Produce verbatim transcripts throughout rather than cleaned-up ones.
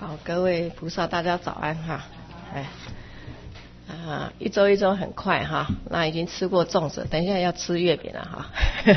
好，各位菩萨，大家早安哈！哎，啊，一周一周很快哈，那已经吃过粽子，等一下要吃月饼了哈。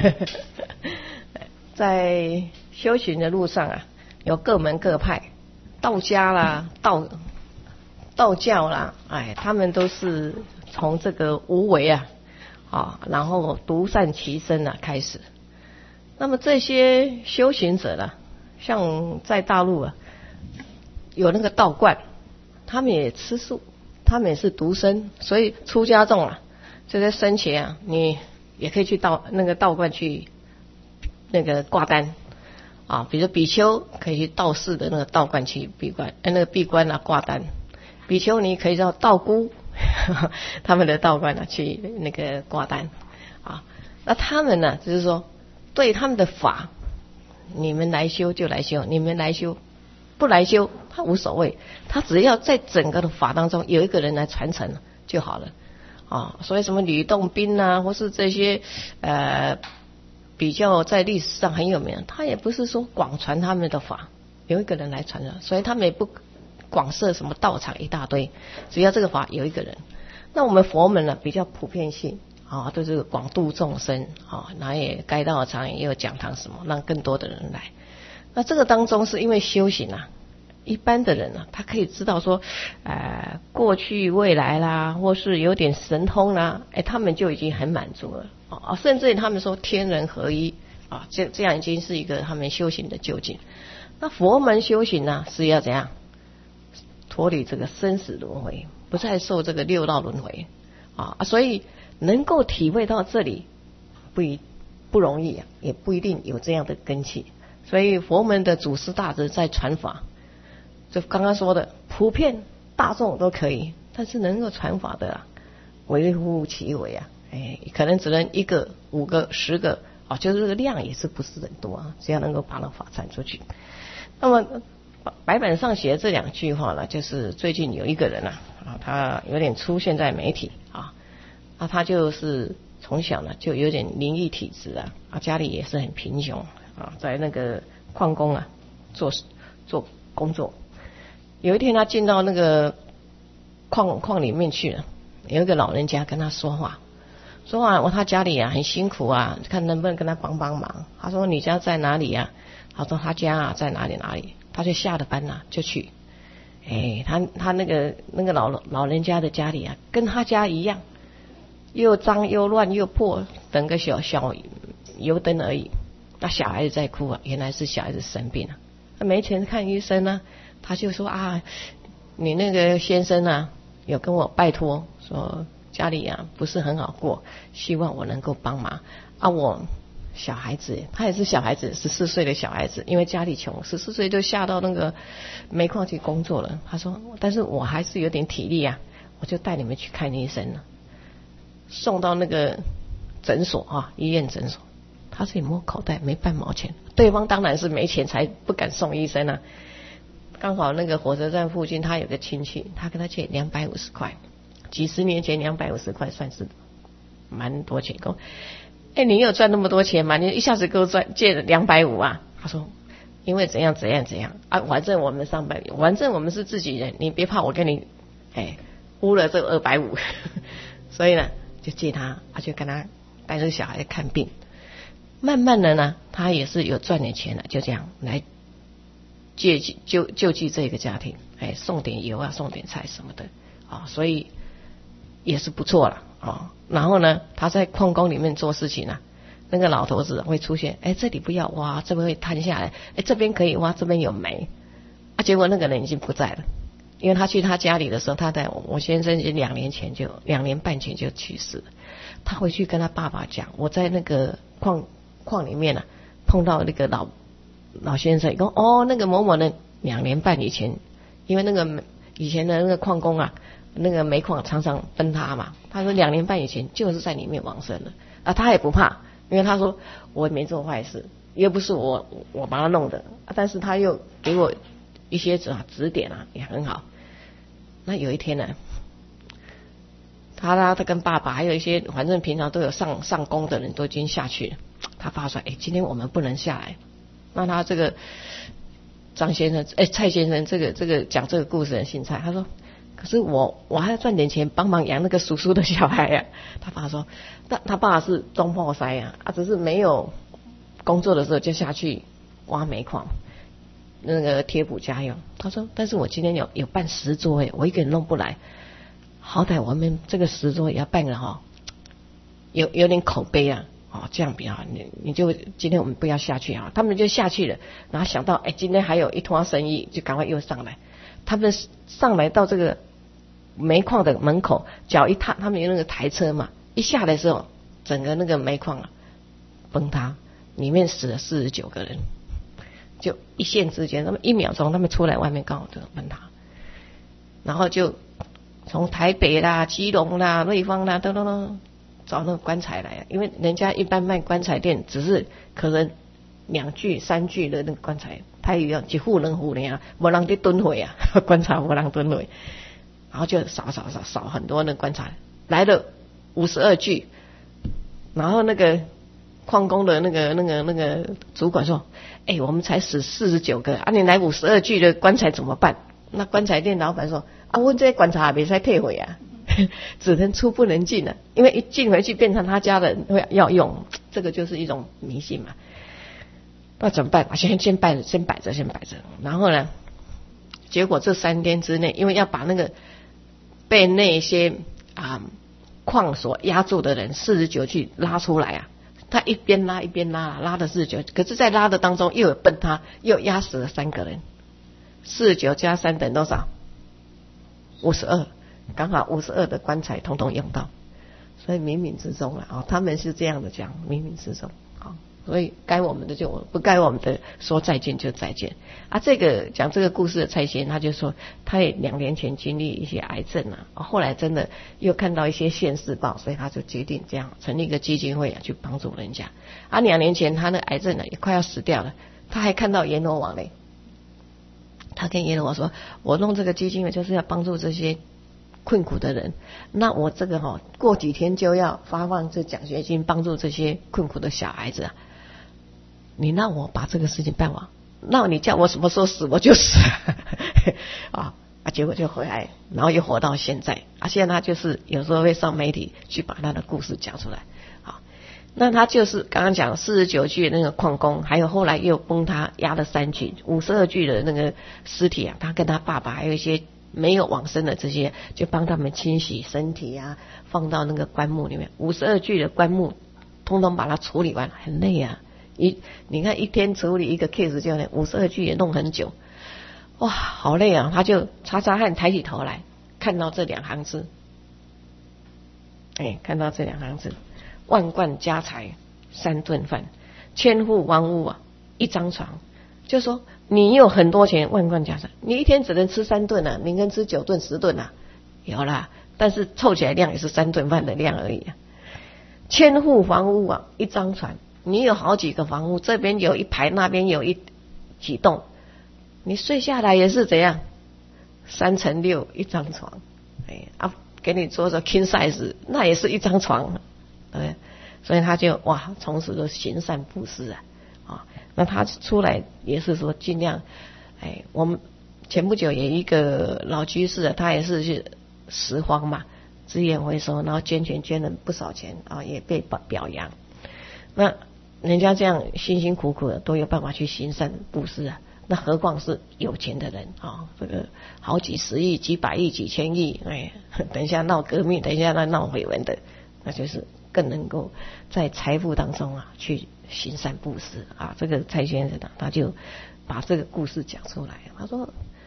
在修行的路上啊，有各门各派，道家啦、道道教啦，哎，他们都是从这个无为啊，啊，然后独善其身啊开始。那么这些修行者呢，像在大陆啊，有那个道观，他们也吃素，他们也是独身，所以出家众啊，就在生前啊，你也可以去道那个道观去那个挂单啊，比如比丘可以去道士的那个道观去闭关，那个闭关啊挂单，比丘尼可以到道姑他们的道观啊去那个挂单啊，那他们呢，就是说对他们的法，你们来修就来修，你们来修不来修他无所谓，他只要在整个的法当中有一个人来传承就好了啊。所以什么吕洞宾啊，或是这些呃比较在历史上很有名，他也不是说广传他们的法，有一个人来传的，所以他们也不广设什么道场一大堆，只要这个法有一个人。那我们佛门呢比较普遍性啊，都是广度众生啊，那也该道场也有讲堂什么，让更多的人来。那这个当中是因为修行啊，一般的人啊，他可以知道说，呃，过去未来啦，或是有点神通啦，哎，他们就已经很满足了啊，甚至他们说天人合一啊，这这样已经是一个他们修行的究竟。那佛门修行呢，是要怎样脱离这个生死轮回，不再受这个六道轮回啊，所以能够体会到这里不一不容易啊，也不一定有这样的根器。所以佛门的祖师大德在传法，就刚刚说的普遍大众都可以，但是能够传法的啊，微乎其微啊，哎，可能只能一个、五个、十个啊，就是这个量也是不是很多啊，只要能够把那法传出去。那么白板上写的这两句话呢，就是最近有一个人啊，啊，他有点出现在媒体啊，啊，他就是从小呢就有点灵异体质啊，啊，家里也是很贫穷啊，在那个矿工啊做做工作。有一天他进到那个矿矿里面去了，有一个老人家跟他说话，说话我他家里啊很辛苦啊，看能不能跟他帮帮忙。他说你家在哪里啊？他说他家啊在哪里哪里。他就下了班啊就去，哎，他他那个那个老老人家的家里啊，跟他家一样，又脏又乱又破，等个小小油灯而已。那小孩子在哭啊，原来是小孩子生病了，他没钱看医生啊，他就说啊，你那个先生啊，有跟我拜托说家里啊不是很好过，希望我能够帮忙啊。我小孩子，他也是小孩子，十四岁的小孩子，因为家里穷，十四岁就下到那个煤矿去工作了。他说，但是我还是有点体力啊，我就带你们去看医生了。送到那个诊所啊，医院诊所，他自己摸口袋没半毛钱，对方当然是没钱才不敢送医生啊。刚好那个火车站附近他有个亲戚，他跟他借两百五十块，几十年前两百五十块算是蛮多钱够。哎，你有赚那么多钱吗？你一下子给我赚借了两百五啊？他说，因为怎样怎样怎样啊，反正我们上班，反正我们是自己人，你别怕我跟你哎污了这二百五，所以呢就借他，啊就跟他带着小孩看病，慢慢的呢他也是有赚点钱了，就这样来借救救济这个家庭，哎送点油啊送点菜什么的啊，所以也是不错了啊。然后呢，他在矿工里面做事情啊，那个老头子会出现，哎，这里不要挖，这边会摊下来，哎，这边可以挖，这边有煤啊。结果那个人已经不在了，因为他去他家里的时候，他在我先生已经两年前就两年半前就去世了。他回去跟他爸爸讲，我在那个矿矿里面啊碰到那个老老先生，说哦，那个某某人两年半以前，因为那个以前的那个矿工啊。那个煤矿常常分他嘛，他说两年半以前就是在里面往生了啊，他也不怕，因为他说我没做坏事，又不是我我把他弄的，但是他又给我一些指点啊，也很好。那有一天呢，他他他跟爸爸还有一些反正平常都有上上工的人都已经下去了，他爸说，哎，今天我们不能下来。那他这个张先生，哎，蔡先生，这个这个讲这个故事的姓蔡，他说，可是我我还要赚点钱帮忙养那个叔叔的小孩呀、啊。他爸说，那他爸是中破塞呀，啊，只是没有工作的时候就下去挖煤矿，那个贴补家用。他说，但是我今天有有办十桌哎，我一个人弄不来，好歹我们这个十桌也要办个哈，有有点口碑啊。哦，这样比较好，你你就今天我们不要下去啊，他们就下去了，然后想到哎，今天还有一摊生意，就赶快又上来。他们上来到这个煤矿的门口，脚一踏，他们有那个台车嘛，一下来的时候，整个那个煤矿啊崩塌，里面死了四十九个人，就一线之间，他们一秒钟，他们出来外面刚好就崩塌，然后就从台北啦、基隆啦、瑞芳啦，都都都。找那个棺材来，因为人家一般卖棺材店只是可能两具三具的那个棺材，他也要一户两户呢，没人去蹲回啊，棺材没人蹲回，然后就扫扫扫扫很多那棺材，来了五十二具，然后那个矿工的那个那个那个主管说，哎、欸，我们才死四十九个啊，你来五十二具的棺材怎么办？那棺材店老板说，啊，我这些棺材也没使退回啊。只能出不能进了，因为一进回去变成他家人会要用，这个就是一种迷信嘛。那怎么办？先先摆着，先摆着，先摆着。然后呢，结果这三天之内，因为要把那个被那些啊矿所压住的人四十九具拉出来啊，他一边拉一边拉，拉的四十九，可是在拉的当中又有崩塌，又压死了三个人，四十九加三等多少？五十二。刚好五十二的棺材统统用到，所以冥冥之中了啊、哦，他们是这样的讲，冥冥之中啊、哦，所以该我们的就不该我们的说再见就再见啊。这个讲这个故事的蔡先，他就说他也两年前经历一些癌症啊，后来真的又看到一些现世报，所以他就决定这样成立一个基金会啊，去帮助人家啊。两年前他的癌症呢也快要死掉了，他还看到阎罗王嘞，他跟阎罗王说，我弄这个基金会就是要帮助这些困苦的人，那我这个哈、哦、过几天就要发放这奖学金，帮助这些困苦的小孩子啊。你让我把这个事情办完，那你叫我什么时候死我就死啊啊！结果就回来，然后又活到现在啊。现在他就是有时候会上媒体去把他的故事讲出来啊。那他就是刚刚讲四十九具那个矿工，还有后来又崩塌压了三具，五十二具的那个尸体啊，他跟他爸爸还有一些没有往生的这些，就帮他们清洗身体啊，放到那个棺木里面。五十二具的棺木，通通把它处理完，很累啊！一你看一天处理一个 case 就五十二具也弄很久，哇，好累啊！他就擦擦汗，抬起头来，看到这两行字，哎，看到这两行字：万贯家财三顿饭，千户万屋啊一张床。就说你有很多钱，万贯家财，你一天只能吃三顿啊，你能吃九顿十顿啊，有啦，但是凑起来量也是三顿饭的量而已啊。千户房屋啊，一张床，你有好几个房屋，这边有一排，那边有一几栋，你睡下来也是怎样，三乘六一张床，哎啊，给你做着 king size， 那也是一张床，对，所以他就哇，从此就行善布施啊。啊，那他出来也是说尽量，哎，我们前不久有一个老居士啊，他也是去拾荒嘛，资源回收，然后捐钱捐了不少钱啊，也被表扬。那人家这样辛辛苦苦的都有办法去行善布施啊，那何况是有钱的人啊？这个好几十亿、几百亿、几千亿，哎，等一下闹革命，等一下闹绯闻的，那就是更能够在财富当中啊去行善布施啊。这个蔡先生呢，他就把这个故事讲出来。他说，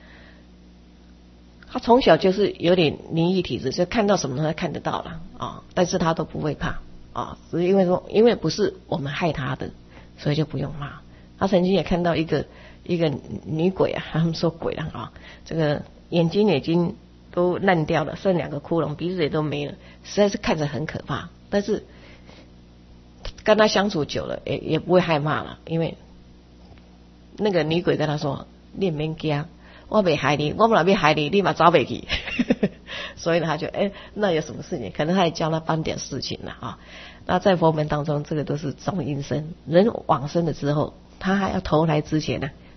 他从小就是有点灵异体质，就看到什么都看得到了啊，但是他都不会怕啊，只是因为说，因为不是我们害他的，所以就不用骂。他曾经也看到一个一个女鬼啊，他们说鬼了啊，这个眼睛已经都烂掉了，剩两个窟窿，鼻子也都没了，实在是看着很可怕。但是跟他相处久了，也也不会害怕了，因为那个女鬼跟他说：“你别惊，我没害你，我不然要害你，立马找回去。”所以呢，他就哎，那有什么事情？可能他也教他办点事情了啊。那在佛门当中，这个都是中阴身，人往生了之后，他还要投来之前呢，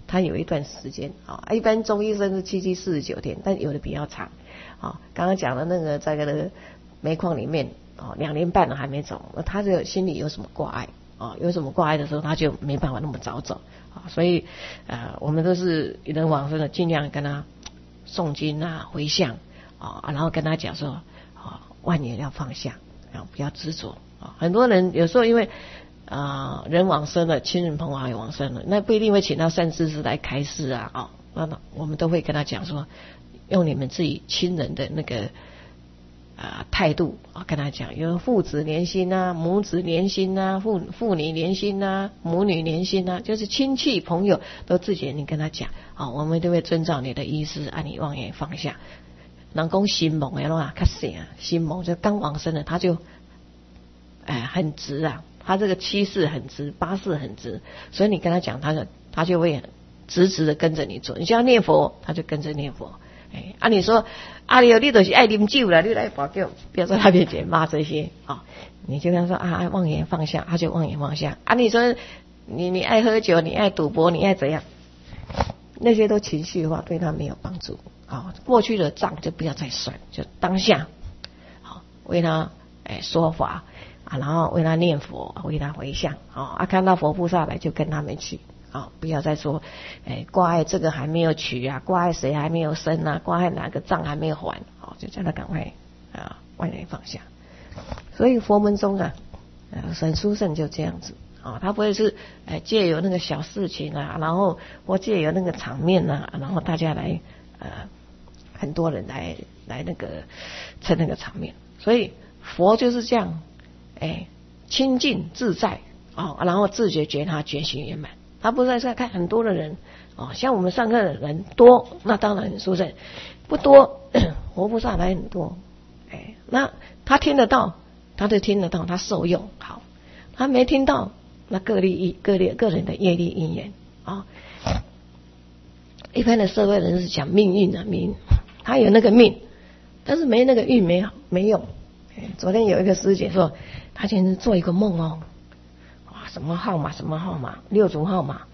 它有一段时间啊，一般中医生是七七四十九天，但有的比较长啊。刚刚讲的那个在那个煤矿里面啊，两年半了还没走，他的心里有什么挂碍啊？有什么挂碍的时候，他就没办法那么早走啊。所以呃，我们都是人往生的，尽量跟他诵经啊、回向啊，然后跟他讲说啊，万年要放下，啊，不要执着啊。很多人有时候因为啊、呃，人往生了，亲人朋友也往生了，那不一定会请到善知识来开示啊，啊、哦，那我们都会跟他讲说，用你们自己亲人的那个啊、呃、态度啊，跟他讲，有父子连心啊，母子连心啊，父父女连心啊，母女连心啊，就是亲戚朋友都自己，你跟他讲啊、哦，我们都会遵照你的意思，按你妄言放下。人讲心猛的话，较细啊，心猛就刚往生了，他就哎很直啊。他这个七世很直，八世很直，所以你跟他讲，他就他就会直直的跟着你做。你像念佛，他就跟着念佛。哎，啊，你说啊，你你就是爱啉酒了，你来保佑，不要在他面前骂这些啊、哦。你就跟他说啊，妄言放下，他就妄言放下。啊，你说你你爱喝酒，你爱赌博，你爱怎样？那些都情绪化，对他没有帮助。啊、哦，过去的账就不要再算，就当下好、哦、为他哎说法。啊，然后为他念佛，为他回向，啊，看到佛菩萨来就跟他们去，啊，不要再说，哎，挂碍这个还没有取啊，挂碍谁还没有生啊，挂碍哪个账还没有还，啊，就叫他赶快啊，万年放下。所以佛门中啊，呃，神殊胜就这样子，啊，他不会是哎借由那个小事情啊，然后或借由那个场面啊，然后大家来呃，很多人来来那个蹭那个场面，所以佛就是这样。哎，清净自在啊、哦，然后自觉觉他觉醒圆满。他不是在看很多的人哦，像我们上课的人多，那当然很殊胜；不多，活菩萨来很多。哎，那他听得到，他就听得到，他受用好；他没听到，那各利各利个人的业力因缘啊。一般的社会人是讲命运啊，命，他有那个命，但是没那个运没没用。昨天有一个师姐说，她今天做一个梦哦，哇，什么号码什么号码，六组号码。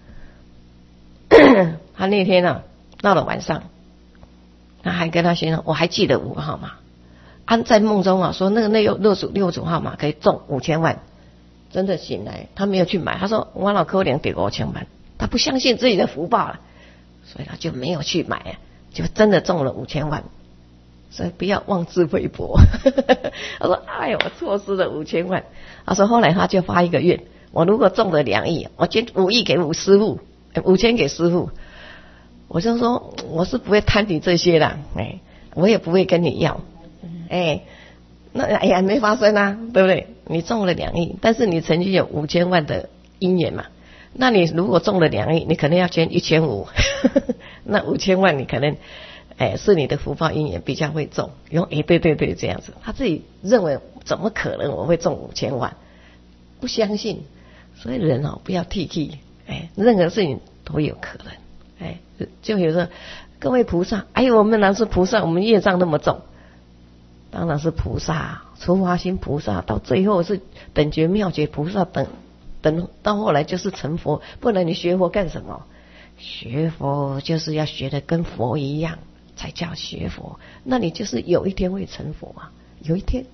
她那天啊，到了晚上，她还跟她先生，我还记得五个号码。安在梦中啊，说那个那六六组六组号码可以中五千万。真的醒来，她没有去买，她说我老可怜得五千万，她不相信自己的福报了，所以她就没有去买啊，就真的中了五千万。所以不要妄自菲薄。他说：“哎呦，我错失了五千万。”他说：“后来他就发一个愿，我如果中了两亿，我捐五亿给五师傅，五千给师傅。”我就说：“我是不会贪你这些的，哎，我也不会跟你要，哎，那哎呀没发生啊，对不对？你中了两亿，但是你曾经有五千万的因缘嘛，那你如果中了两亿，你可能要捐一千五，那五千万你可能。”哎，是你的福报因缘比较会中，用哎对对对这样子，他自己认为怎么可能我会中五千万，不相信，所以人哦不要 T K， 哎，任何事情都有可能，哎，就比如说各位菩萨，哎我们哪是菩萨，我们业障那么重，当然是菩萨，出发心菩萨，到最后是等觉妙觉菩萨，等等到后来就是成佛，不然你学佛干什么？学佛就是要学的跟佛一样。才叫学佛，那你就是有一天会成佛啊！有一天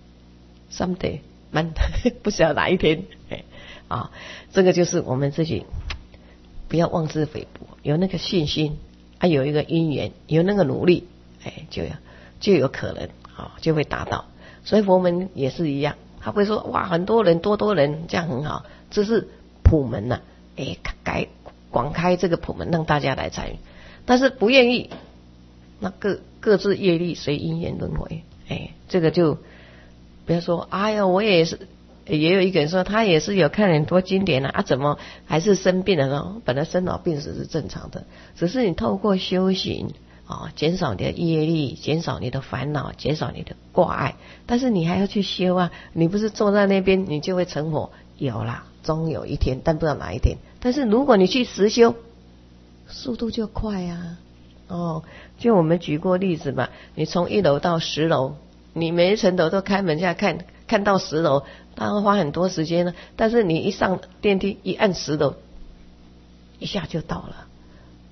，someday， 慢，不知道哪一天，哎啊，这个就是我们自己不要妄自菲薄，有那个信心啊，有一个因缘，有那个努力，哎，就有就有可能啊，就会达到。所以佛门也是一样，他会说哇，很多人多多人这样很好，这是普门呐、啊，哎，改广开这个普门让大家来参与，但是不愿意。那各各自业力随因缘轮回，哎，这个就不要说，哎呀，我也是，也有一个人说他也是有看很多经典啊，啊怎么还是生病了呢？本来生老病死是正常的，只是你透过修行啊，减少你的业力，减少你的烦恼，减少你的挂碍，但是你还要去修啊，你不是坐在那边你就会成佛，有啦，终有一天，但不知道哪一天。但是如果你去实修，速度就快啊。哦，就我们举过例子嘛，你从一楼到十楼，你每一层楼都开门下看，看到十楼，当然花很多时间了。但是你一上电梯，一按十楼，一下就到了。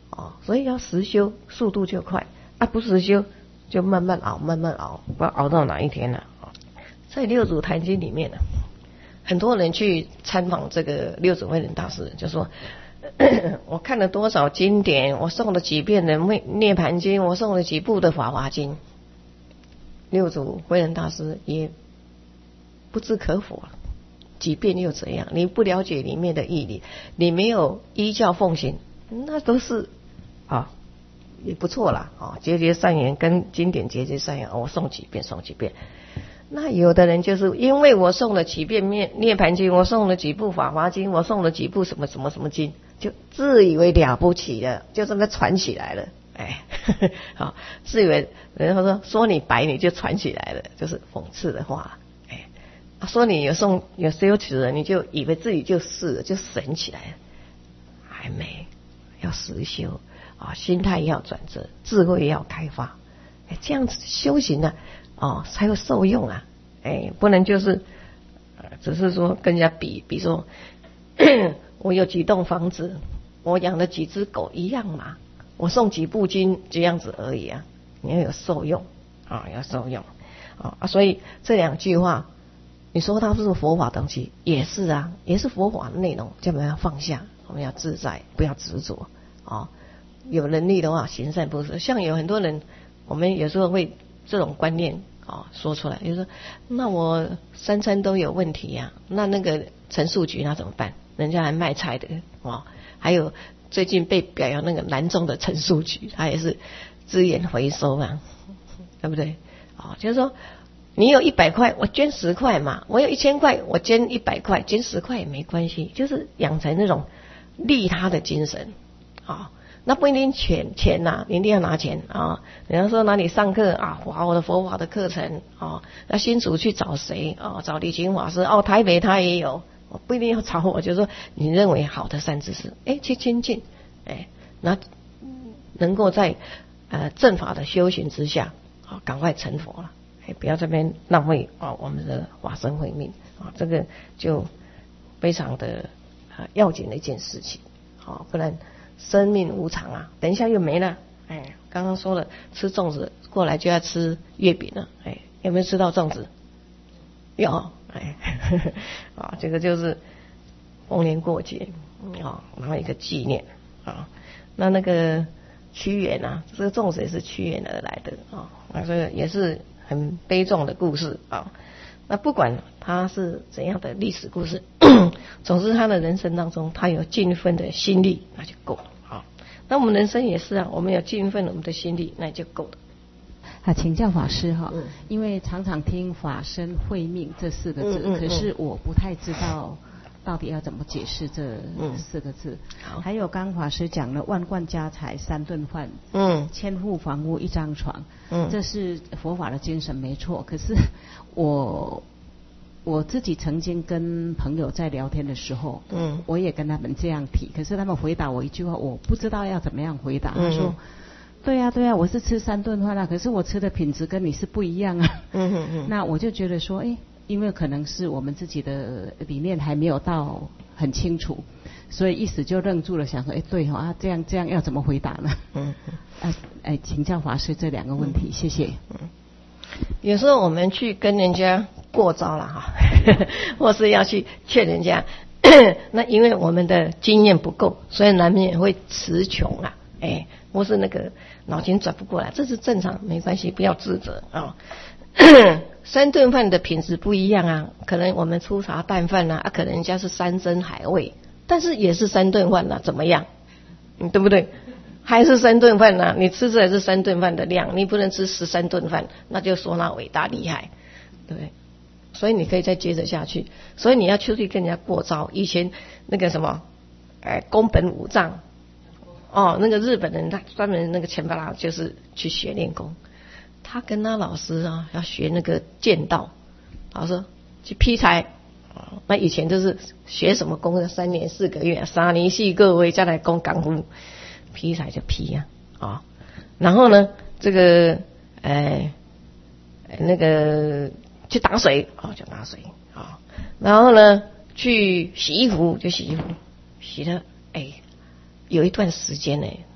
哦，所以要实修，速度就快啊，不实修就慢慢熬，慢慢熬，不知道熬到哪一天了。在六祖坛经里面呢，很多人去参访这个六祖慧能大师，就说我看了多少经典，我诵了几遍的涅盘经，我诵了几部的法华经。六祖慧能大师也不知可否，几遍又怎样？你不了解里面的义理，你没有依教奉行，那都是啊也不错啦啊，结结善缘，跟经典结结善缘，我诵几遍诵几遍。那有的人就是因为我诵了几遍涅涅盘经，我诵了几部法华经，我诵了几部什么什么什么经，就自以为了不起了，就这么传起来了。哎，好，自以为人家说说你白你就传起来了，就是讽刺的话。哎，说你有诵有修持了，你就以为自己就是了，就神起来了，还没，要实修啊，心态要转折，智慧要开发，哎，这样子修行呢、啊，哦，才会受用啊。哎，不能就是，呃，只是说跟人家比，比如说我有几栋房子，我养了几只狗一样嘛。我诵几部经这样子而已啊，你要有受用啊，要受用啊，所以这两句话，你说它是佛法东西，也是啊，也是佛法的内容，叫我们要放下，我们要自在，不要执着啊。有能力的话，行善布施，像有很多人，我们有时候会这种观念啊说出来，就是说，那我三餐都有问题呀、啊，那那个陈述局那怎么办？人家还卖菜的啊，还有。最近被表扬那个南中的陈述局，他也是资源回收嘛，对不对？啊、哦，就是说你有一百块，我捐十块嘛；我有一千块，我捐一百块，捐十块也没关系，就是养成那种利他的精神啊、哦。那不一定钱钱呐、啊，你一定要拿钱啊、哦。人家说哪里上课啊，华我的佛法的课程啊、哦，那新竹去找谁啊、哦？找李清法师哦，台北他也有。我不一定要找我，就是说你认为好的善知识，哎，去亲近，哎，那能够在呃正法的修行之下，啊，赶快成佛了，哎，不要这边浪费啊我们的法身慧命啊，这个就非常的啊要紧的一件事情，好，不然生命无常啊，等一下又没了，哎，刚刚说了吃粽子过来就要吃月饼了，哎，有没有吃到粽子？有。哎，啊，这个就是逢年过节啊，然后一个纪念啊。那那个屈原啊，这个粽子也是屈原而来的啊，那这个也是很悲壮的故事啊。那不管他是怎样的历史故事，总之他的人生当中，他有尽一份的心力，那就够了啊。那我们人生也是啊，我们有尽一份我们的心力，那就够了。 啊，请教法师哈、 嗯， 因为常常听法身慧命这四个字、 嗯嗯嗯， 可是我不太知道到底要怎么解释这四个字。 嗯、 还有刚法师讲了万贯家财三顿饭， 嗯， 千户房屋一张床， 嗯， 这是佛法的精神没错。可是我我自己曾经跟朋友在聊天的时候， 嗯，我也跟他们这样提，可是他们回答我一句话，我不知道要怎么样回答。 嗯、 他说。对呀、啊、对呀、啊，我是吃三顿饭啦，可是我吃的品质跟你是不一样啊。 嗯嗯嗯。 那我就觉得说，哎，因为可能是我们自己的理念还没有到很清楚，所以一时就愣住了，想说，哎，对哈、哦、啊，这样这样要怎么回答呢？ 嗯嗯。 啊，哎，请教法师这两个问题，嗯、谢谢。 嗯。有时候我们去跟人家过招了哈，或是要去劝人家，那因为我们的经验不够，所以难免会词穷啊，哎。或是那个脑筋转不过来，这是正常，没关系，不要自责啊、哦。三顿饭的品质不一样啊，可能我们粗茶淡饭啊，啊可能人家是山珍海味，但是也是三顿饭啊，怎么样？嗯，对不对？还是三顿饭啊，你吃这也是三顿饭的量，你不能吃十三顿饭，那就说那伟大厉害，对不对？所以你可以再接着下去，所以你要出去跟人家过招。以前那个什么，哎，宫本武藏。哦，那个日本人他专门那个钱巴拉就是去学练功，他跟他老师啊要学那个剑道，老师去劈柴，哦，那以前就是学什么功，三年四个月，三年四个月再来攻功夫，劈柴就劈呀、啊，啊、哦，然后呢这个呃那个去打水哦就打水啊、哦，然后呢去洗衣服就洗衣服，洗了哎。有一段时间呢，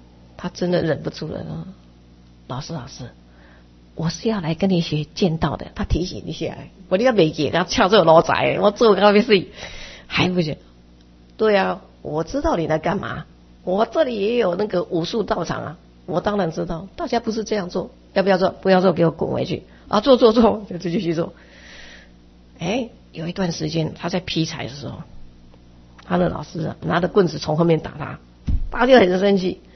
他真的忍不住了，老师老师，我是要来跟你学剑道的。他提醒一下，我你要没给他撬这个老宅，我做高边是还不行。对啊，我知道你来干嘛，我这里也有那个武术道场啊，我当然知道，大家不是这样做，要不要做？不要做，给我滚回去啊！做做做，就继续做。哎，有一段时间他在劈柴的时候，他的老师啊拿着棍子从后面打他，他就很生气。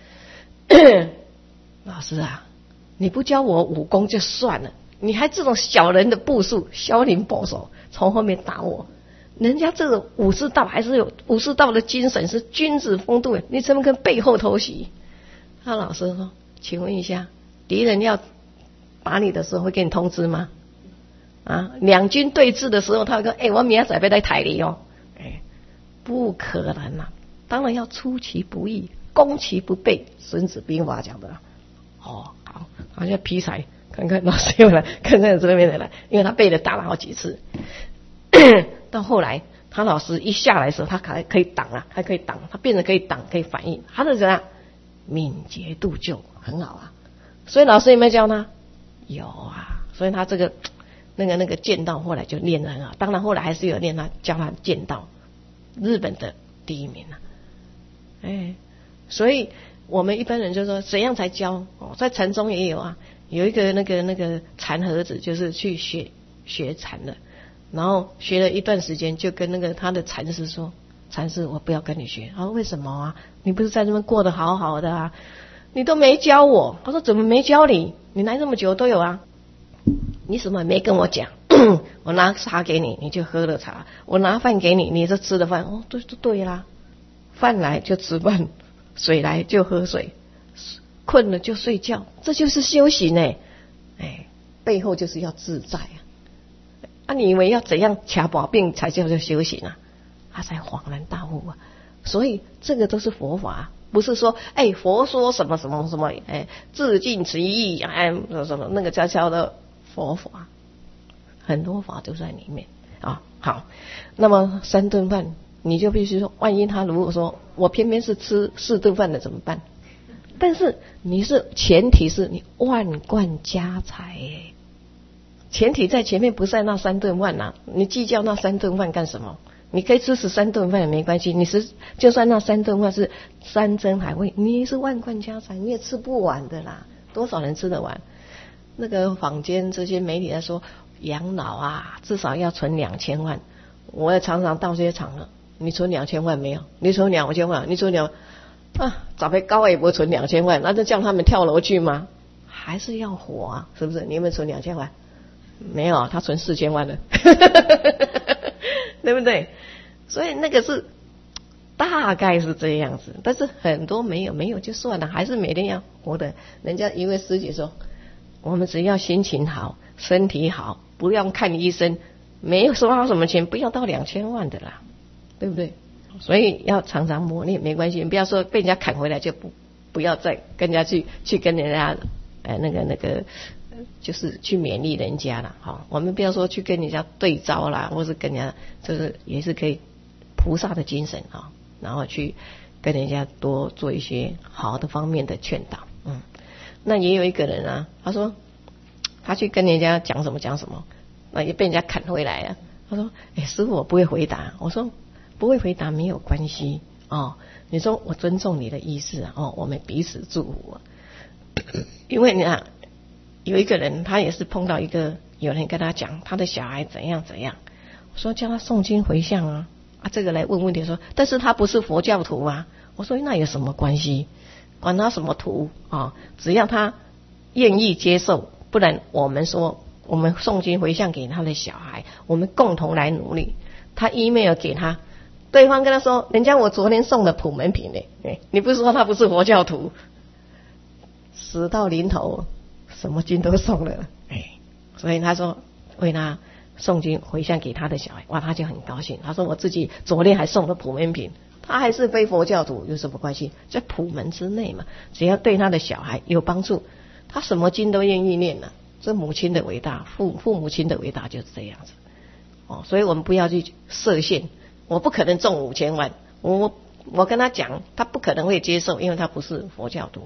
老师啊，你不教我武功就算了，你还这种小人的步数，小林保守，从后面打我。人家这个武士道还是有武士道的精神，是君子风度，你怎么跟背后偷袭？他老师说，请问一下，敌人要打你的时候会给你通知吗？啊，两军对峙的时候，他会说，哎、欸，我明仔载要来台你哦，哎、欸，不可能啊，当然要出其不意，攻其不备，孙子兵法讲的啦。哦，好，好像劈柴，看看老师又来，看看这边的来，因为他被人打了好几次。到后来，他老师一下来的时候，他还可以挡啊，还可以挡，他变得可以挡，可以反应，他的怎样敏捷度就很好啊。所以老师有没有教他？有啊。所以他这个那个那个剑道后来就练得很好。当然后来还是有练他教他剑道，日本的第一名啊。哎，所以我们一般人就说怎样才教？哦，在禅宗也有啊，有一个那个那个禅盒子，就是去学学禅的。然后学了一段时间，就跟那个他的禅师说：“禅师，我不要跟你学。”他说：“为什么啊？你不是在这边过得好好的啊？你都没教我。”他说：“怎么没教你？你来这么久都有啊？你什么没跟我讲？我拿茶给你，你就喝了茶；我拿饭给你，你就吃了饭。哦，对对对啦，饭来就吃饭，水来就喝水，困了就睡觉，这就是修行哎。哎，背后就是要自在啊。”啊，你以为要怎样掐把病才叫做修行啊？他才恍然大悟啊！所以这个都是佛法，不是说哎佛说什么什么什么哎自尽其意哎什么什么那个叫叫的佛法，很多法都在里面啊。好，那么三顿饭你就必须说，万一他如果说我偏偏是吃四顿饭的怎么办？但是你是前提是你万贯家财耶。前提在前面，不在那三顿饭啊！你计较那三顿饭干什么？你可以吃十三顿饭也没关系。你是就算那三顿饭是山珍海味，你也是万贯家财，你也吃不完的啦。多少人吃得完？那个坊间这些媒体在说养老啊，至少要存两千万。我也常常到这些场合，你存两千万没有？你存两千万，你存两啊？早被高也不会存两千万，那就叫他们跳楼去吗？还是要活啊？是不是？你有没有存两千万？没有，他存四千万了，对不对？所以那个是大概是这样子，但是很多没有，没有就算了，还是每天要活的。人家一位师姐说，我们只要心情好，身体好，不用看医生，没有说花什么钱，不要到两千万的啦，对不对？所以要常常磨练，没关系，不要说被人家砍回来就不不要再跟人家去去跟人家呃那个那个。就是去勉励人家了，好，我们不要说去跟人家对招啦，或是跟人家，就是也是可以菩萨的精神啊，然后去跟人家多做一些好的方面的劝导，嗯，那也有一个人啊，他说他去跟人家讲什么讲什么，那也被人家砍回来了。他说：“哎，师父，我不会回答。”我说：“不会回答没有关系哦，你说我尊重你的意思啊，哦，我们彼此祝福啊，因为你看。”有一个人，他也是碰到一个有人跟他讲他的小孩怎样怎样，我说叫他诵经回向啊，啊这个来问问题说，但是他不是佛教徒啊，我说那有什么关系？管他什么徒啊，只要他愿意接受，不然我们说我们诵经回向给他的小孩，我们共同来努力。他 email 给他，对方跟他说，人家我昨天送的普门品呢，哎，你不是说他不是佛教徒？死到临头。什么经都送了，哎，所以他说为他诵经回向给他的小孩，哇，他就很高兴。他说我自己昨天还送了普门品，他还是非佛教徒，有什么关系？在普门之内嘛，只要对他的小孩有帮助，他什么经都愿意念了。这母亲的伟大，父父母亲的伟大就是这样子。哦，所以我们不要去设限，我不可能中五千万，我我跟他讲，他不可能会接受，因为他不是佛教徒。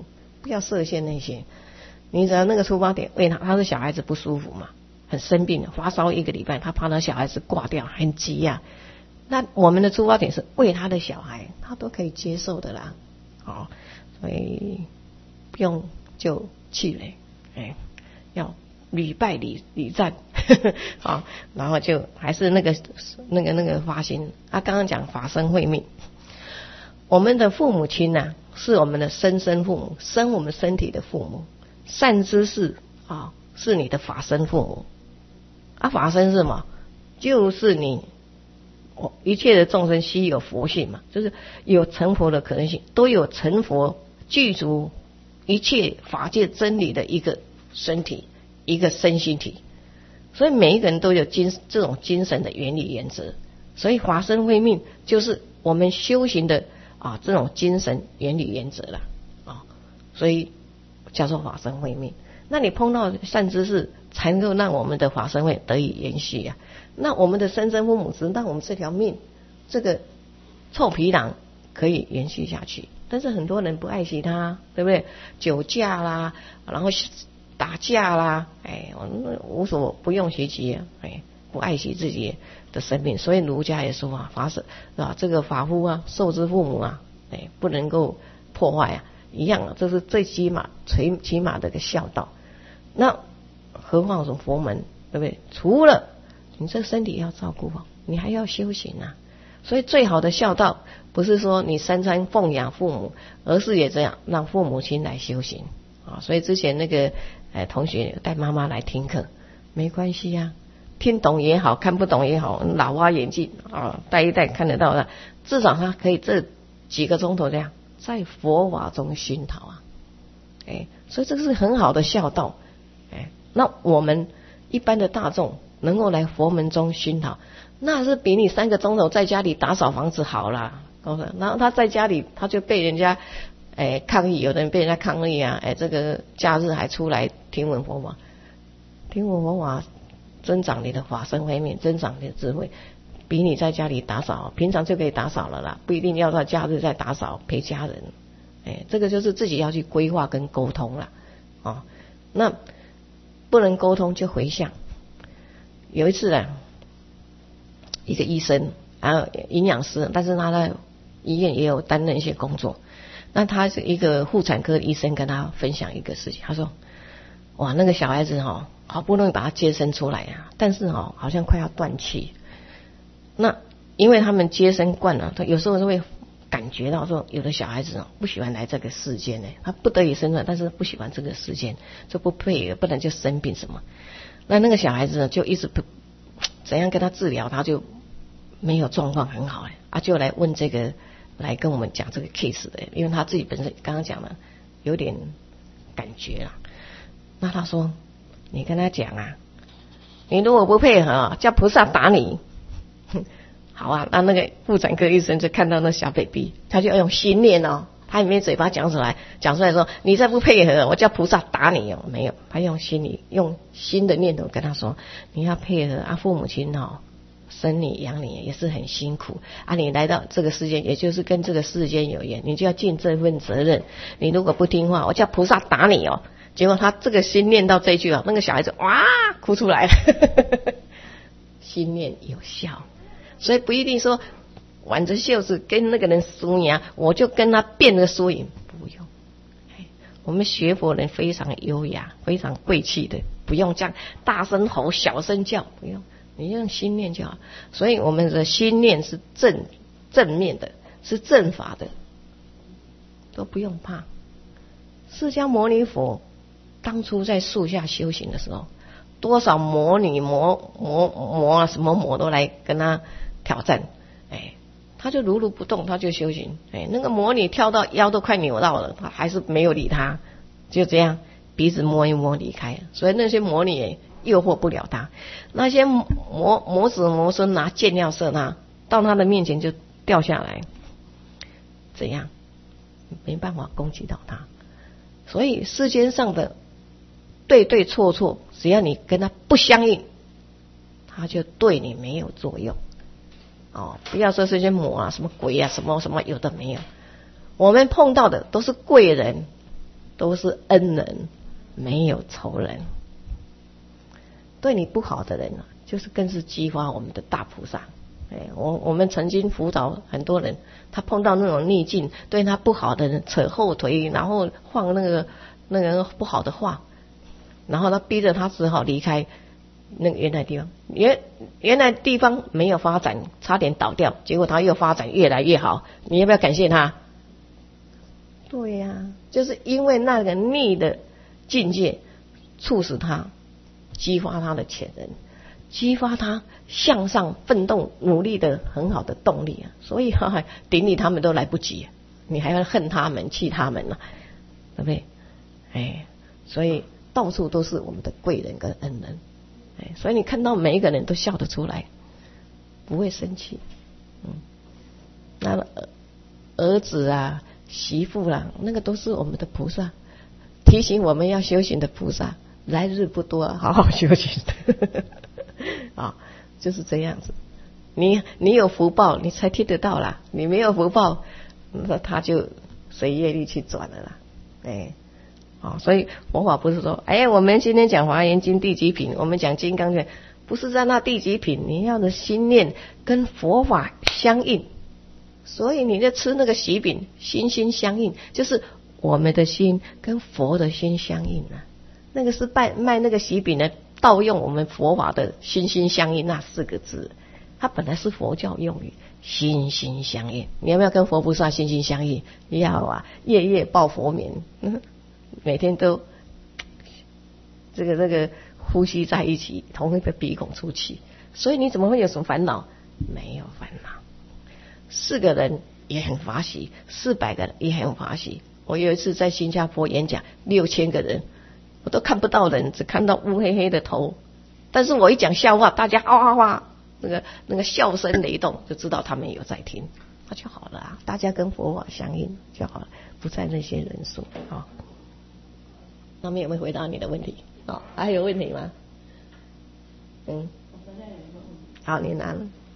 不要设限那些。你只要那个出发点为他，他是小孩子不舒服嘛，很生病发烧一个礼拜，他怕他小孩子挂掉，很急啊。那我们的出发点是为他的小孩，他都可以接受的啦。哦，所以不用就气馁，哎，要屡败屡屡战，好，然后就还是那个那个那个发心啊。刚刚讲法身慧命，我们的父母亲呐、啊，是我们的生身父母，生我们身体的父母。善知识啊，是你的法身父母啊。法身是什么？就是你一切的众生悉有佛性嘛，就是有成佛的可能性，都有成佛具足一切法界真理的一个身体，一个身心体。所以每一个人都有精这种精神的原理原则，所以法身慧命就是我们修行的啊这种精神原理原则了啊，所以叫做法身慧命。那你碰到善知识，才能够让我们的法身慧得以延续啊。那我们的生身父母只让我们这条命，这个臭皮囊可以延续下去。但是很多人不爱惜它，对不对？酒驾啦，然后打架啦，哎，无所不用其极，哎，不爱惜自己的生命。所以儒家也说啊，法是啊，这个法夫啊，受之父母啊，哎，不能够破坏啊。一样啊，这是最起码、最起码的一个孝道。那何况是佛门，对不对？除了你这身体要照顾好，你还要修行啊。所以最好的孝道，不是说你三餐奉养父母，而是也这样让父母亲来修行啊。所以之前那个哎同学带妈妈来听课，没关系啊，听懂也好，看不懂也好，老花眼镜啊戴一戴看得到的，至少他可以这几个钟头这样。在佛法中熏陶啊，哎，所以这是很好的孝道，哎，那我们一般的大众能够来佛门中熏陶，那是比你三个钟头在家里打扫房子好啦。然后他在家里他就被人家哎抗议，有的人被人家抗议啊，哎，这个假日还出来听闻佛法，听闻佛法增长你的法身慧命，增长你的智慧。比你在家里打扫，平常就可以打扫了啦，不一定要到假日再打扫陪家人。哎，这个就是自己要去规划跟沟通啦。哦，那不能沟通就回向。有一次啊，一个医生，还有营养师，但是他在医院也有担任一些工作。那他是一个妇产科的医生，跟他分享一个事情，他说：哇，那个小孩子哈、哦，好不容易把他接生出来啊，但是哦，好像快要断气。那因为他们接生惯了，他有时候就会感觉到说，有的小孩子不喜欢来这个世间呢，他不得已生出来，但是不喜欢这个世间，就不配合，不然就生病什么。那那个小孩子呢，就一直不怎样跟他治疗，他就没有状况很好啊，就来问这个，来跟我们讲这个 case 的，因为他自己本身刚刚讲了有点感觉了。那他说，你跟他讲啊，你如果不配合啊，叫菩萨打你。好啊，那那个妇产科医生就看到那小 baby， 他就要用心念哦，他也没嘴巴讲出来，讲出来说你再不配合，我叫菩萨打你哦，没有，他用心里用心的念头跟他说，你要配合啊，父母亲哦，生你养你也是很辛苦啊，你来到这个世间，也就是跟这个世间有缘，你就要尽这份责任，你如果不听话，我叫菩萨打你哦。结果他这个心念到这一句啊，那个小孩子哇哭出来了，心念有效。所以不一定说挽着袖子跟那个人输赢，我就跟他辩个输赢，不用。我们学佛人非常优雅，非常贵气的，不用这样大声吼、小声叫，不用，你用心念就好。所以我们的心念是正正面的，是正法的，都不用怕。释迦牟尼佛当初在树下修行的时候，多少魔女、魔魔魔啊，什么魔都来跟他挑战，哎，他就如如不动，他就修行。哎，那个魔女跳到腰都快扭到了，他还是没有理他，就这样鼻子摸一摸离开了。所以那些魔女也诱惑不了他，那些魔魔子魔孙拿箭要射他，到他的面前就掉下来，怎样？没办法攻击到他。所以世间上的对对错错，只要你跟他不相应，他就对你没有作用。哦，不要说这些魔啊、什么鬼啊、什么什么有的没有，我们碰到的都是贵人， 都是恩人，没有仇人。对你不好的人，就是更是激发我们的大菩萨。哎，我我们曾经辅导很多人，他碰到那种逆境，对他不好的人扯后腿，然后放那个那个不好的话，然后他逼着他只好离开那个原来地方。原原来地方没有发展，差点倒掉，结果他又发展越来越好。你要不要感谢他？对呀、啊，就是因为那个逆的境界，促使他激发他的潜能，激发他向上奋斗努力的很好的动力啊！所以哈、啊，顶你他们都来不及，你还要恨他们、气他们呢、啊，对不对？哎，所以到处都是我们的贵人跟恩人，哎，所以你看到每一个人都笑得出来，不会生气，嗯，那儿子啊、媳妇啦、啊，那个都是我们的菩萨，提醒我们要修行的菩萨。来日不多，好好修行的啊，就是这样子。你你有福报，你才听得到啦；你没有福报，那他就随业力去转了啦。哎，啊，所以佛法不是说，哎，我们今天讲华严经第几品，我们讲金刚经，不是在那第几品，你要的心念跟佛法相应，所以你在吃那个喜饼，心心相应，就是我们的心跟佛的心相应啊。那个是卖卖那个喜饼的，盗用我们佛法的心心相应那四个字，它本来是佛教用语，心心相应。你要不要跟佛菩萨心心相应？要啊，夜夜报佛名，嗯，每天都这个这个呼吸在一起，同一个鼻孔出气，所以你怎么会有什么烦恼？没有烦恼。四个人也很法喜，四百个人也很法喜。我有一次在新加坡演讲，六千个人。我都看不到人，只看到乌黑黑的头。但是我一讲笑话，大家啊啊啊，那个那个笑声雷动，就知道他们有在听，那就好了啊。大家跟佛法相应就好了，不在那些人数啊。那么有没有回答你的问题？哦，还有问题吗？嗯。好，你拿了。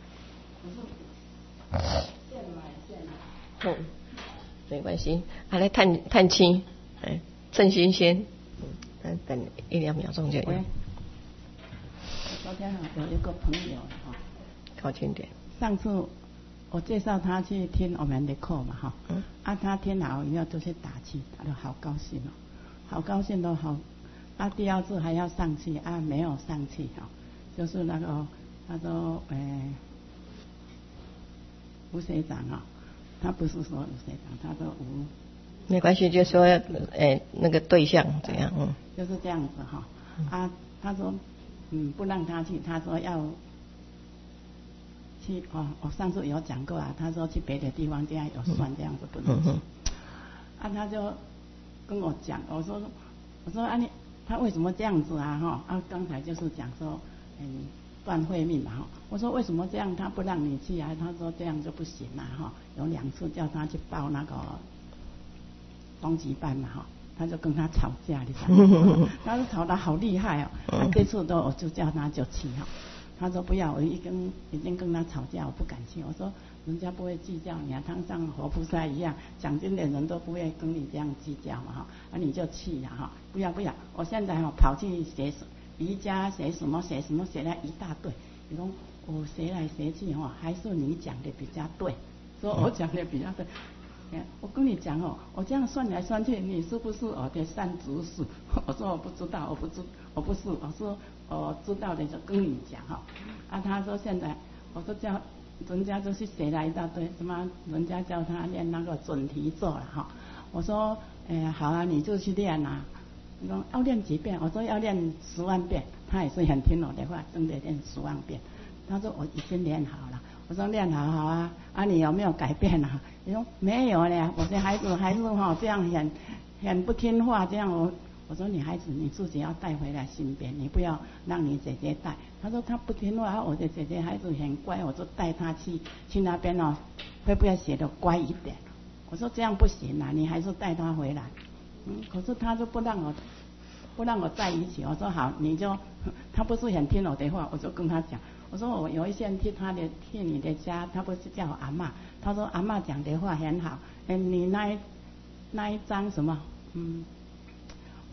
嗯，没关系，还来探探亲，哎，趁新鲜。等一两秒钟就有。 昨天有一个朋友哈， 靠近点。 上次我介绍他去听我们的课嘛哈，嗯，啊他听好以后就去打气，他就好高兴哦，好高兴都好，啊第二次还要上去啊没有上去哈，就是那个他说呃吴学长啊，他不是说吴学长，他说吴。 没关系，就说诶那个对象怎样，嗯， 就是这样子哈。啊，他说嗯不让他去，他说要去哦，我上次有讲过啊，他说去别的地方这样有算这样子不能去。嗯、啊，他就跟我讲，我说我说啊你他为什么这样子啊哈？啊刚才就是讲说嗯断慧命嘛哈。我说为什么这样他不让你去啊？他说这样就不行啊哈。有两次叫他去报那个。中级班嘛哈，他就跟他吵架，你知道吗？他说吵得好厉害哦。他这次都我就叫他就去哈，他说不要，我一跟已经跟他吵架，我不敢去。我说人家不会计较你啊，他像活菩萨一样，讲经的人都不会跟你这样计较嘛哈，啊你就去呀哈，不要不要，我现在哈跑去学瑜伽，学什么学什么学了一大堆，你说我学来学去哈，还是你讲的比较对，说我讲的比较对。我跟你讲哦，我这样算来算去，你是不是我的善知识？我说我不知道，我不知，我不是。我说我知道的就跟你讲哈。啊，他说现在，我说叫人家就是写了一大堆，什么人家叫他练那个准提咒了哈。我说，哎好啊，你就去练啊。你说要练几遍？我说要练十万遍。他也是很听我的话，真的练十万遍。他说我已经练好了。我说练好好啊，啊你有没有改变啊？你说没有呢，我的孩子还是哈、哦、这样很很不听话，这样我我说你孩子你自己要带回来身边，你不要让你姐姐带。他说他不听话，我的姐姐孩子很乖，我就带他去去那边哦，会不会写得乖一点？我说这样不行啊，你还是带他回来。嗯，可是他就不让我不让我在一起。我说好，你就他不是很听我的话，我就跟他讲。我说我有一天去他的去你的家，他不是叫我阿嬷，他说阿嬷讲的话很好，嗯，你那一那一张什么，嗯，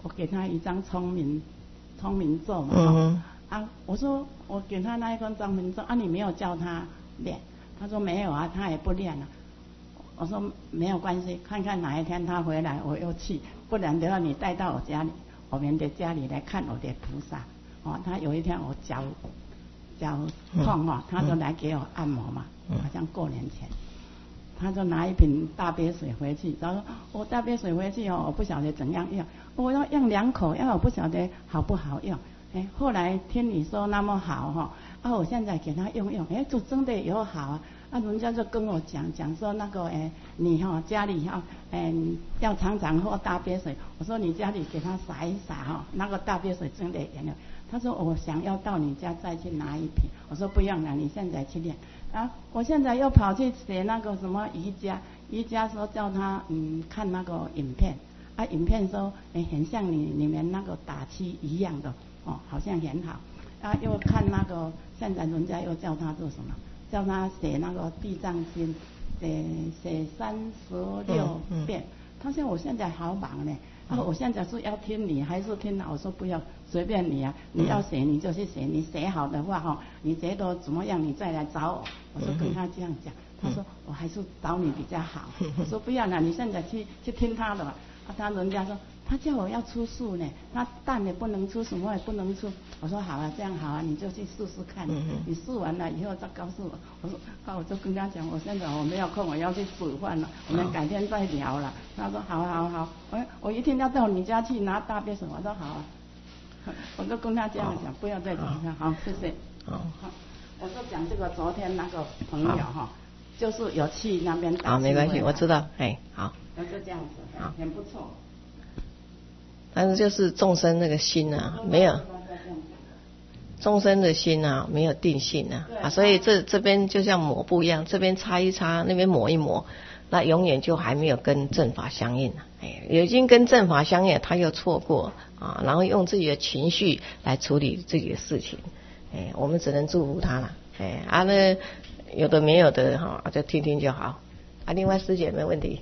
我给他一张聪明聪明咒嘛， 嗯啊，我说我给他那一根聪明咒啊，你没有叫他练，他说没有啊，他也不练了。我说没有关系，看看哪一天他回来我又去，不然的话你带到我家里，我们的家里来看我的菩萨。哦，他有一天我脚脚痛哦，他就来给我按摩嘛，好像过年前，他就拿一瓶大杯水回去，他说我大杯水回去哦，我不晓得怎样用，我要用两口，因为我不晓得好不好用。哎，后来听你说那么好哈，啊，我现在给他用用，哎，就真的有好啊。啊，人家就跟我讲讲说那个哎，你哈、哦、家里哈、哦，嗯，要常常喝大杯水。我说你家里给他洒一洒哈、哦，那个大杯水真的有了。他说我想要到你家再去拿一瓶。我说不用了，你现在去练。啊，我现在又跑去学那个什么瑜伽，瑜伽说叫他嗯看那个影片，啊，影片说哎很像你你们那个打气一样的哦，好像很好。啊，又看那个现在人家又叫他做什么？叫他写那个地藏经，写写三十六遍。嗯嗯、他说我现在好忙呢，啊，我现在是要听你还是听他？我说不要，随便你啊，你要写你就去写，你写好的话哈，你觉得怎么样你再来找我。我说跟他这样讲，他说我还是找你比较好。我说不要了，你现在去去听他的吧。啊，他人家说。他叫我要出书呢，他蛋也不能出，什么也不能出。我说好啊，这样好啊，你就去试试看。嗯嗯你试完了以后再告诉我。我说，那我就跟他讲，我现在我没有空，我要去煮饭了，我们改天再聊了。他说好好好，我我一定要到你家去拿大便什么。我说好啊，我就跟他这样讲，不要再讲了。好，谢谢。好，我就讲这个昨天那个朋友哈，就是有去那边打。 好，没关系，我知道。哎，好。 那就这样子，好，很不错。 但是就是众生那个心啊，没有众生的心啊，没有定性啊，啊，所以这这边就像抹布一样，这边擦一擦，那边抹一抹，那永远就还没有跟正法相应啊。哎，已经跟正法相应，他又错过啊，然后用自己的情绪来处理自己的事情，哎，我们只能祝福他了。哎，啊，那有的没有的哈，就听听就好。啊，另外师姐有没有问题？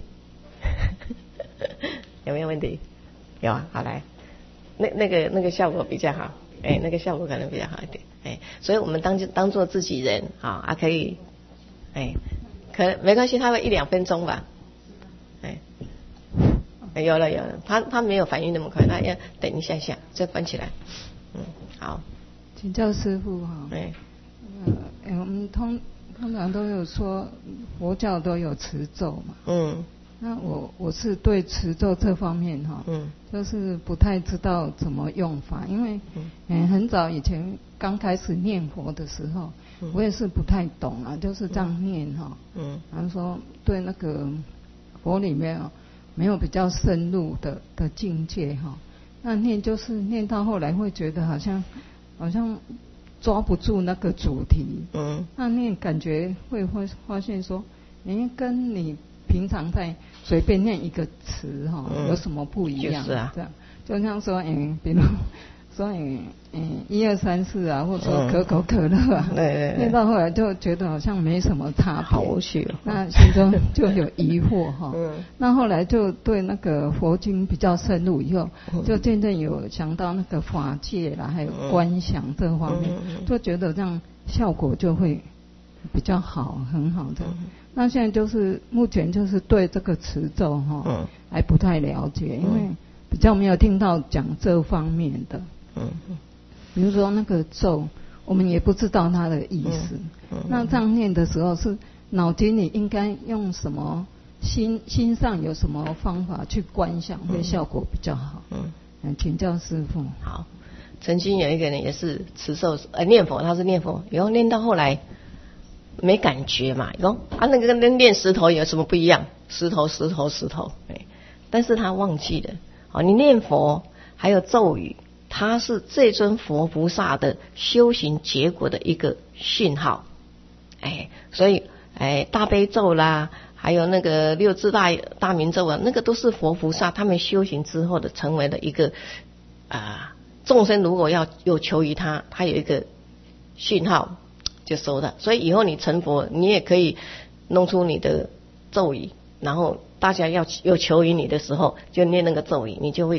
有没有问题？有啊，好来，那那个那个效果比较好，哎，那个效果可能比较好一点，哎，所以我们当当做自己人啊，啊可以，哎，可能没关系，他会一两分钟吧，哎，哎有了有了，他他没有反应那么快，他要等一下下再关起来，嗯，好， 请教师父哈， 哎， 呃，我们通通常都有说佛教都有持咒嘛， 嗯。 那我我是对持咒这方面哈，嗯，就是不太知道怎么用法，因为嗯很早以前刚开始念佛的时候，嗯、我也是不太懂啊，就是这样念哈，嗯，然后说对那个佛里面啊没有比较深入的的境界哈，那念就是念到后来会觉得好像好像抓不住那个主题，嗯，那念感觉会会发现说，哎，跟你平常在随便念一个词哈、嗯，有什么不一样？就是啊，这样就像说，嗯，比如说，嗯嗯，一二三四啊，或者说可口可乐啊，嗯、对对对，念到后来就觉得好像没什么差别， 好无趣哦。 那心中就有疑惑哈。嗯。那后来就对那个佛经比较深入以后，就渐渐有想到那个法界啦，还有观想这方面，嗯、就觉得这样效果就会比较好，很好的。嗯那现在就是目前就是对这个持咒哈，嗯，还不太了解，因为比较没有听到讲这方面的，嗯，比如说那个咒，我们也不知道它的意思，嗯嗯、那这样念的时候是脑筋里应该用什么心心上有什么方法去观想，会效果比较好，嗯，请教师父。 好，曾经有一个人也是持咒呃念佛，他是念佛，然后念到后来。没感觉嘛，说啊那个跟练石头有什么不一样？石头石头石头，哎，但是他忘记了，哦，你念佛还有咒语，它是这尊佛菩萨的修行结果的一个讯号，哎，所以哎大悲咒啦，还有那个六字大大明咒啊，那个都是佛菩萨他们修行之后的成为了一个啊众生如果要有求于他，他有一个讯号。就收的，所以以后你成佛，你也可以弄出你的咒语，然后大家要有求于你的时候，就念那个咒语，你就会去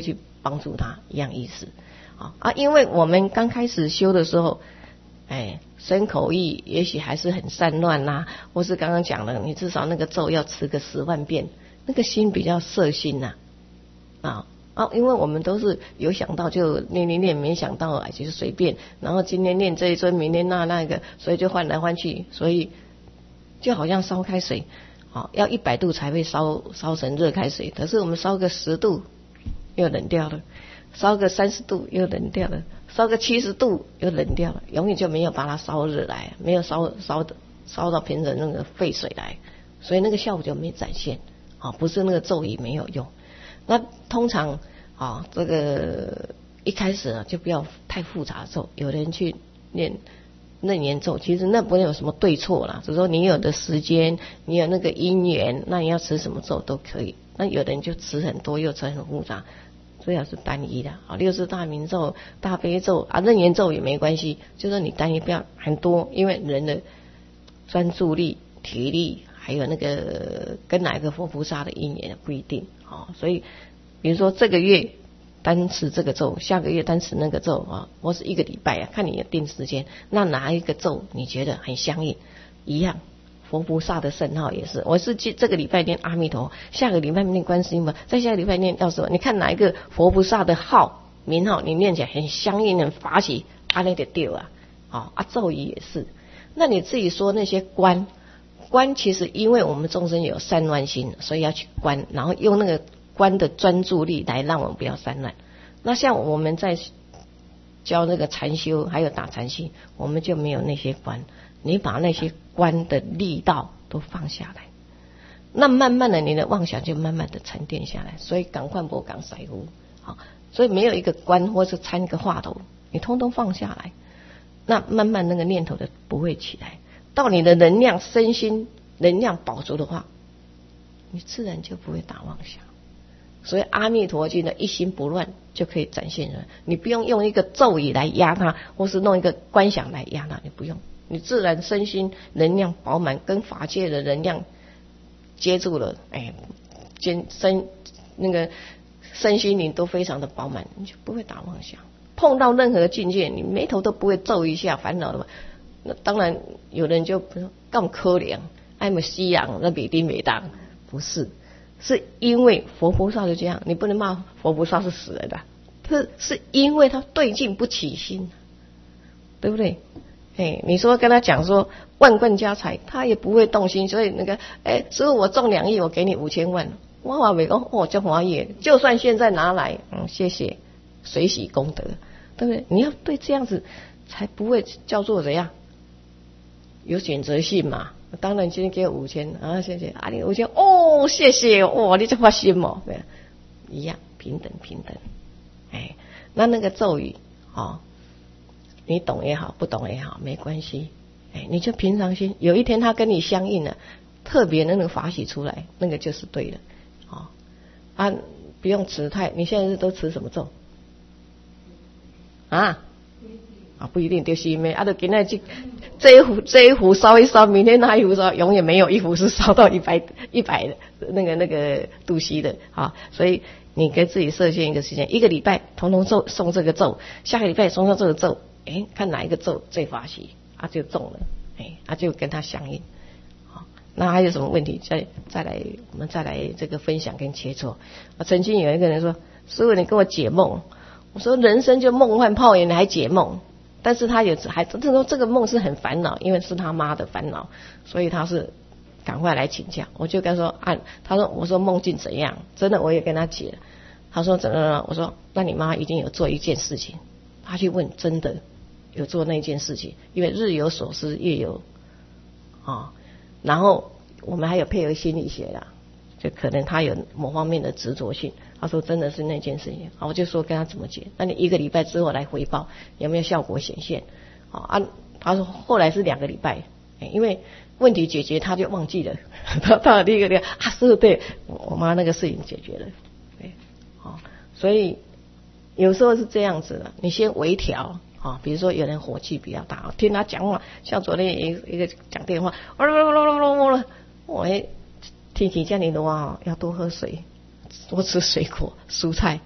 帮助他，一样意思。啊啊，因为我们刚开始修的时候，哎，身口意也许还是很散乱啦、啊，或是刚刚讲了，你至少那个咒要持个十万遍，那个心比较摄心呐、啊，啊啊，因为我们都是有想到就念念念，没想到啊就是随便，然后今天念这一尊，明天那那个，所以就换来换去，所以就好像烧开水，啊，要一百度才会烧烧成热开水，可是我们烧个十度又冷掉了。烧个三十度又冷掉了，烧个七十度又冷掉了，永远就没有把它烧热来，没有烧烧的烧到平成那个沸水来，所以那个效果就没展现啊，不是那个咒语没有用。那通常啊，这个一开始啊就不要太复杂的咒，有人去念楞严咒，其实那不会有什么对错啦，只是说你有的时间，你有那个因缘，那你要持什么咒都可以。那有的人就持很多，又持很复杂。最好是单一的啊，六字大明咒、大悲咒啊，楞严咒也没关系，就是你单一不要很多，因为人的专注力、体力，还有那个跟哪个佛菩萨的因缘不一定啊，所以比如说这个月单持这个咒，下个月单持那个咒啊，或是一个礼拜啊，看你的定时间，那哪一个咒你觉得很相应，一样。佛菩萨的圣号也是，我是这个礼拜念阿弥陀，下个礼拜念观世音菩萨，再下个礼拜念药师佛，你看哪一个佛菩萨的号名号你念起来很相应很法喜，啊那就对啊，啊啊咒语也是。那你自己说那些观观，其实因为我们众生有散乱心，所以要去观，然后用那个观的专注力来让我们不要散乱。那像我们在教那个禅修还有打禅心，我们就没有那些观，你把那些观的力道都放下来，那慢慢的你的妄想就慢慢的沉淀下来，所以赶快不赶塞乎，好，所以没有一个观或是参一个话头，你通通放下来，那慢慢那个念头的不会起来，到你的能量身心能量饱足的话，你自然就不会打妄想。所以阿弥陀经的一心不乱就可以展现了，你不用用一个咒语来压它，或是弄一个观想来压它，你不用，你自然身心能量饱满，跟法界的能量接住了，哎，身那个身心灵都非常的饱满，你就不会打妄想。碰到任何境界，你眉头都不会皱一下烦恼的嘛。那当然有人就更可怜，爱么西洋那比丁美当，不是。是因为佛菩萨就这样，你不能骂佛菩萨是死人的，是是因为他对境不起心，对不对？哎，你说跟他讲说万贯家财，他也不会动心，所以那个哎，师父我中两亿，我给你五千万，我话没讲哦，这华业，就算现在拿来，嗯，谢谢，随喜功德，对不对？你要对这样子才不会叫做怎样，有选择性嘛。当然今天给我五千啊，谢谢啊，你五千哦，谢谢哦，你这发心哦，对，一样平等平等，哎，那那个咒语哦，你懂也好，不懂也好，没关系，哎，你就平常心，有一天他跟你相应了，特别的那个法喜出来，那个就是对的，哦，啊，不用持太，你现在是都持什么咒啊？啊，不一定就是因为啊，就今天这这一壶这一壶烧一烧，明天那一壶烧，永远没有一壶是烧到一百一百的那个那个度息的啊。所以你给自己设限一个时间，一个礼拜统统咒送这个咒，下个礼拜送上这个咒，哎，看哪一个咒最法喜啊，就中了，哎，啊就跟他相应。好，那还有什么问题？再再来，我们再来这个分享跟切磋。啊，曾经有一个人说：“师父，你跟我解梦。”我说：“人生就梦幻泡影，你还解梦？”但是他也还他说这个梦是很烦恼，因为是他妈的烦恼，所以他是赶快来请教。我就跟他说啊，他说我说梦境怎样？真的我也跟他解了。他说怎么了？我说那你妈一定有做一件事情。他去问真的有做那件事情，因为日有所思夜有啊。然后我们还有配合心理学啦，就可能他有某方面的执着性。他说真的是那件事情，好，我就说跟他怎么解，那你一个礼拜之后来回报有没有效果显现？啊，他说后来是两个礼拜，因为问题解决他就忘记了，他到了第一个礼拜啊，是对我妈那个事情解决了，对，好，所以有时候是这样子的，你先微调啊，比如说有人火气比较大，听他讲话，像昨天一一个讲电话，我哎天气这样热啊，要多喝水。多吃水果、蔬菜，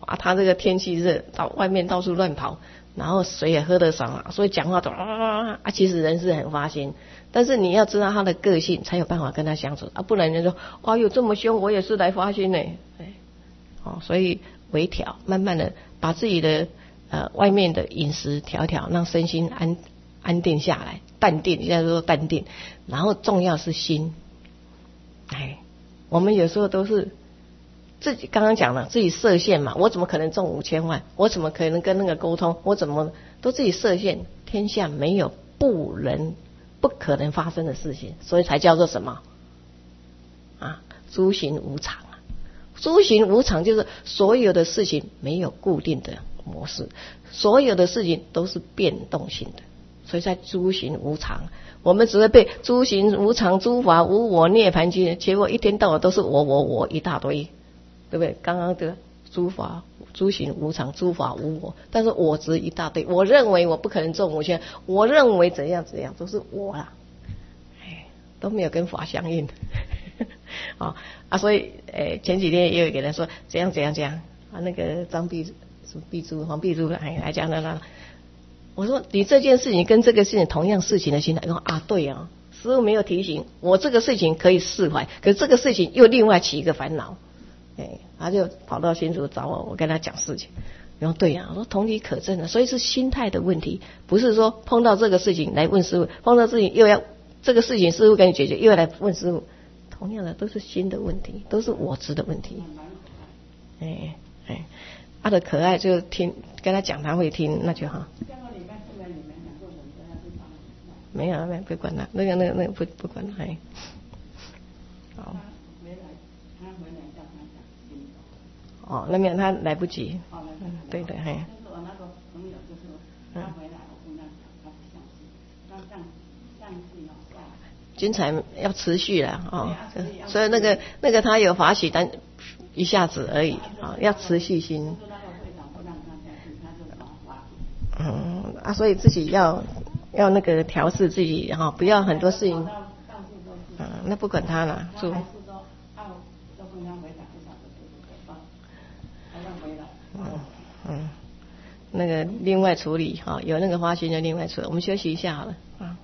啊，他这个天气热，到外面到处乱跑，然后水也喝得少，所以讲话都啊啊，其实人是很发心，但是你要知道他的个性，才有办法跟他相处啊，不然人说，哎呦这么凶，我也是来发心呢，哎，哦，所以微调，慢慢的把自己的呃外面的饮食调调，让身心安安定下来，淡定，现在说淡定，然后重要是心，哎，我们有时候都是。自己刚刚讲了，自己设限嘛，我怎么可能中五千万？我怎么可能跟那个沟通？我怎么都自己设限？天下没有不能、不可能发生的事情，所以才叫做什么啊？诸行无常啊！诸行无常就是所有的事情没有固定的模式，所有的事情都是变动性的，所以在诸行无常。我们只会背诸行无常、诸法无我、涅槃经，结果一天到晚都是我、我、我一大堆。对不对？刚刚的诸法诸行无常，诸法无我，但是我执一大堆。我认为我不可能中五千，我认为怎样怎样都是我啦，哎，都没有跟法相应。啊啊，所以诶前几天也有给人说怎样怎样怎样啊，那个张碧碧珠黄碧珠哎来讲的啦。我说你这件事情跟这个事情同样事情的心态，说啊对啊，师父没有提醒我这个事情可以释怀，可是这个事情又另外起一个烦恼。哎，他就跑到新竹找我，我跟他讲事情。然后对呀、啊，我说同理可证的，所以是心态的问题，不是说碰到这个事情来问师父，碰到事情又要这个事情师父给你解决，又要来问师父，同样的都是心的问题，都是我执的问题。哎哎，他的可爱就听跟他讲，他会听，那就好。没有，没有不管他，那个那个那个不不管他。哎，好。哦，那没有，他来不及。哦，嗯，对对，嘿。就是我那个朋友，就是他回来，我跟他讲，他不相信，那这样这样子要算。精彩要持续了哦，所以那个那个他有法喜，但一下子而已啊、哦，要持续心。嗯啊，所以自己要要那个调试自己哈、哦，不要很多事情。嗯，那不管他了，就。嗯嗯，那个另外处理哈，有那个发心就另外处理。我们休息一下好了。